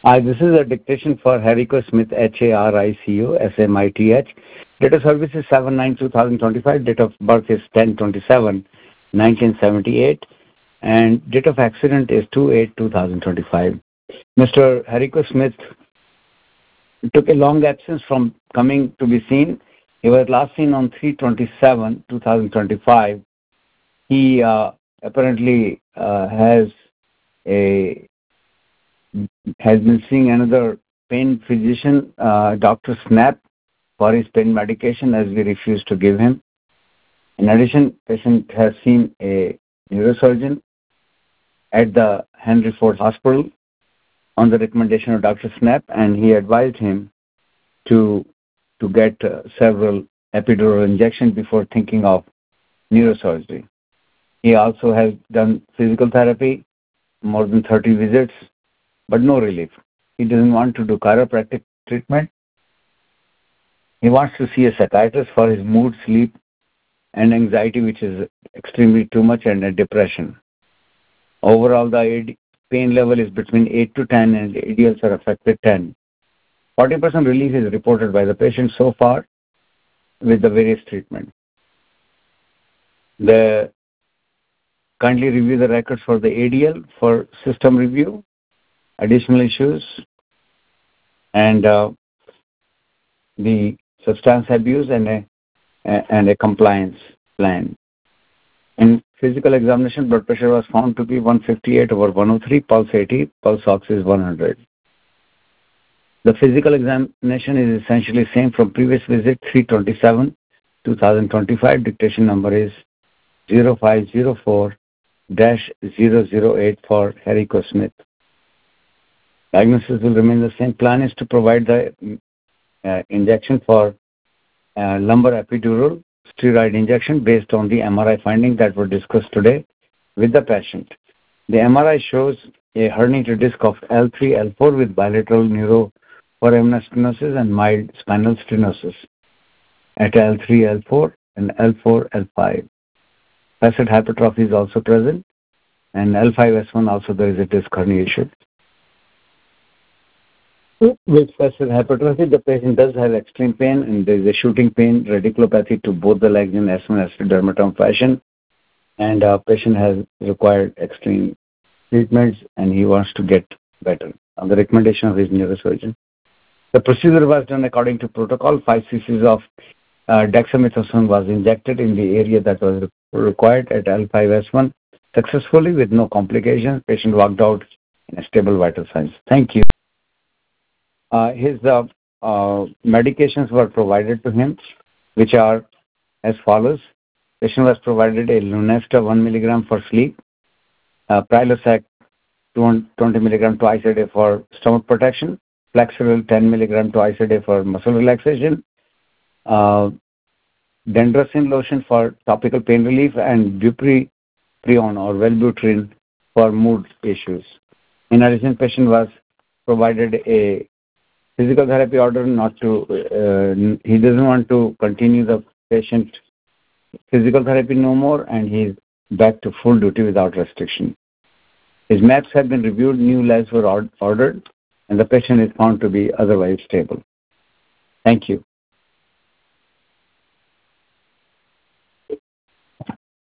Hi, this is a dictation for Harico Smith, Harico Smith. Date of service is 7/9/2025. Date of birth is 10/27/1978. And date of accident is 2/8/2025. Mr. Harico Smith took a long absence from coming to be seen. He was last seen on 3/27/2025. He apparently has been seeing another pain physician, Dr. Snap, for his pain medication as we refuse to give him. In addition, patient has seen a neurosurgeon at the Henry Ford Hospital on the recommendation of Dr. Snap, and he advised him to get several epidural injections before thinking of neurosurgery. He also has done physical therapy, more than 30 visits, but no relief. He doesn't want to do chiropractic treatment. He wants to see a psychiatrist for his mood, sleep, and anxiety, which is extremely too much, and a depression. Overall, the pain level is between 8 to 10, and the ADLs are affected 10. 40% relief is reported by the patient so far with the various treatment. Kindly review the records for the ADL for system review, additional issues, and the substance abuse and a compliance plan. In physical examination, blood pressure was found to be 158/103, pulse 80, pulse ox is 100. The physical examination is essentially same from previous visit, 3/27/2025. Dictation number is 0504-008 for Harico Smith. Diagnosis will remain the same. Plan is to provide the injection for lumbar epidural steroid injection based on the MRI findings that were discussed today with the patient. The MRI shows a herniated disc of L3, L4 with bilateral neuroforaminal stenosis and mild spinal stenosis at L3, L4 and L4, L5. Facet hypertrophy is also present, and L5S1 also there is a disc herniation. With facet hypertrophy, the patient does have extreme pain, and there is a shooting pain, radiculopathy to both the legs in S1 S2 dermatome fashion, and patient has required extreme treatments, and he wants to get better on the recommendation of his neurosurgeon. The procedure was done according to protocol. 5 cc's of dexamethasone was injected in the area that was required at L5S1 successfully with no complications. Patient walked out in a stable vital signs. Thank you. His medications were provided to him, which are as follows. Patient was provided a Lunesta 1 milligram for sleep, Prilosec 20 milligram twice a day for stomach protection, Flexeril 10 milligram twice a day for muscle relaxation, Dendrosin lotion for topical pain relief, and Buprion or Wellbutrin for mood issues. In addition, patient was provided a physical therapy order he doesn't want to continue the patient physical therapy no more, and he's back to full duty without restriction. His maps have been reviewed, new labs were ordered, and the patient is found to be otherwise stable. Thank you.